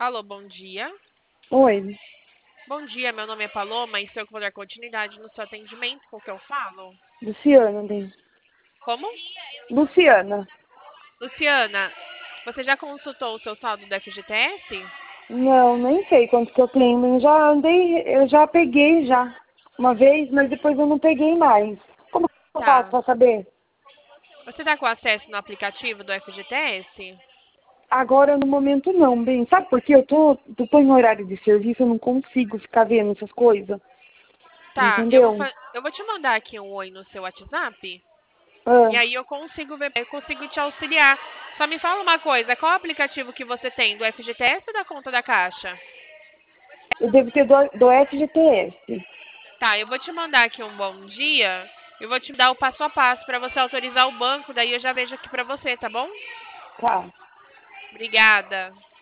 Alô, bom dia. Oi, Bom dia, meu nome é Paloma e estou com dar continuidade no seu atendimento com o que eu falo. Luciana, bem. Como? Luciana. Luciana, você já consultou o seu saldo do FGTS? Não, nem sei quanto que eu tenho. Eu já peguei já uma vez, mas depois eu não peguei mais. Como que eu faço Tá. pra saber? Você está com acesso no aplicativo do FGTS? Agora no momento não, bem. Sabe por quê? Eu tô em horário de serviço, eu não consigo ficar vendo essas coisas. Tá, Entendeu? eu vou te mandar aqui um oi no seu WhatsApp e Ah, aí eu consigo te auxiliar. Só me fala uma coisa, qual aplicativo que você tem, do FGTS ou da conta da Caixa? eu devo ter do FGTS. Tá, eu vou te mandar aqui um bom dia. Eu vou te dar o passo a passo para você autorizar o banco, daí eu já vejo aqui para você, tá bom? Tá. Obrigada.